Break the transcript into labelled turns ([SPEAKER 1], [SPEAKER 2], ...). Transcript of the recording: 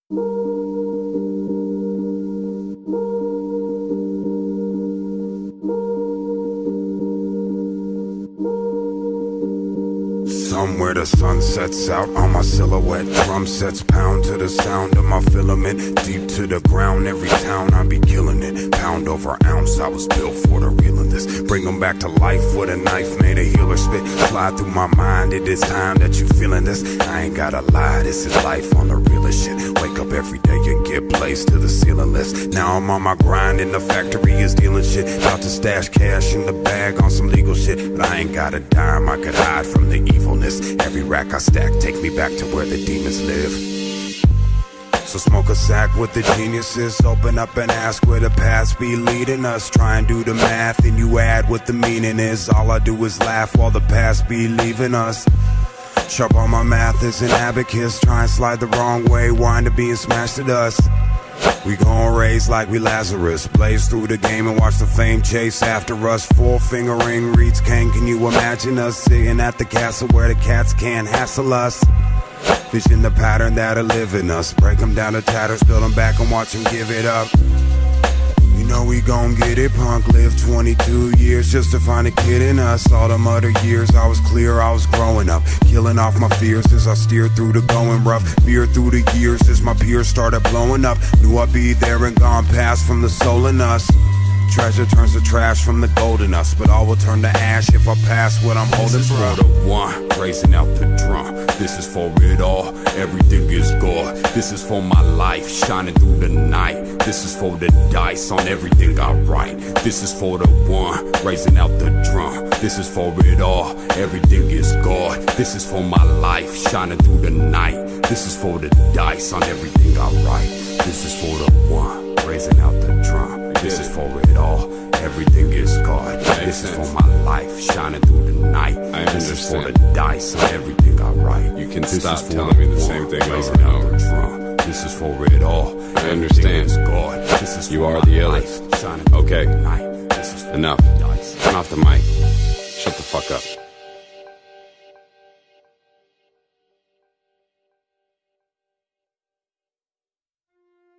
[SPEAKER 1] Somewhere the sun sets out on my silhouette. Drum sets pound to the sound of my filament. Deep to the ground, every town I be killing it. Pound over ounce, I was built for the real of this. Bring them back to life with a knife, made a healer spit. Fly through my mind, it is time that you feeling this. I ain't gotta lie, this is life on the realest shit. Wake up every day and get placed to the ceiling list. Now I'm on my grind and the factory is dealing shit. About to stash cash in the bag on some legal shit. But I ain't got a dime, I could hide from the evilness. Every rack I stack, take me back to where the demons live. So smoke a sack with the geniuses. Open up and ask where the past be leading us. Try and do the math and you add what the meaning is. All I do is laugh while the past be leaving us. Sharp on my math is an abacus. Try and slide the wrong way, wind up being smashed to dust. We gon' raise like we Lazarus. Blaze through the game and watch the fame chase after us. Four finger ring reads Kane. Can you imagine us sitting at the castle where the cats can't hassle us? Vision the pattern that'll live in us. Break them down to tatters, build them back and watch them give it up. You know we gon' get it, punk. Lived 22 years just to find a kid in us. All them other years I was clear, I was growing up. Killing off my fears as I steered through the going rough. Fear through the years as my peers started blowing up. Knew I'd be there and gone past from the soul in us. Treasure turns to trash from the gold in us. But all will turn to ash if I pass what I'm holding
[SPEAKER 2] for.
[SPEAKER 1] This
[SPEAKER 2] is for the one, raising out the drum. This is for it all, everything is God. This is for my life, shining through the night. This is for the dice on everything I write. This is for the one, raising out the drum. This is for it all, everything is God. This is for my life, shining through the night. This is for the dice on everything I write. This is for the one, raising out the drum. This is for it all, everything is God. This is for my life, shining through the night. This is for the dice on everything I write.
[SPEAKER 3] You can stop telling me the same thing over and over.
[SPEAKER 2] This is for it all,
[SPEAKER 3] I understand.
[SPEAKER 2] God. This is
[SPEAKER 3] you are the illest. Okay, enough. Turn off the mic. Shut the fuck up.